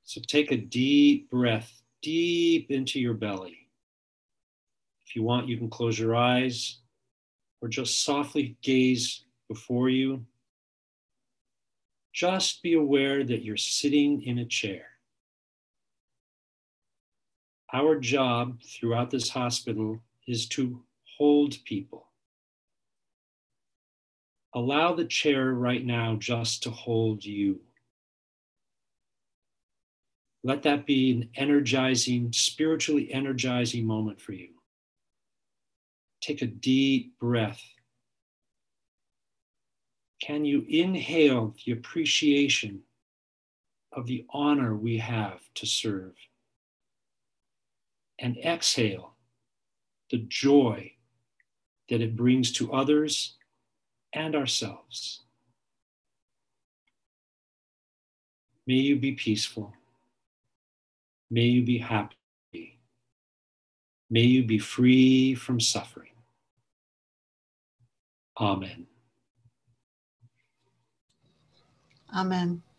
So take a deep breath, deep into your belly. If you want, you can close your eyes or just softly gaze before you. Just be aware that you're sitting in a chair. Our job throughout this hospital is to hold people. Allow the chair right now just to hold you. Let that be an energizing, spiritually energizing moment for you. Take a deep breath. Can you inhale the appreciation of the honor we have to serve? And exhale the joy that it brings to others and ourselves. May you be peaceful. May you be happy. May you be free from suffering. Amen. Amen.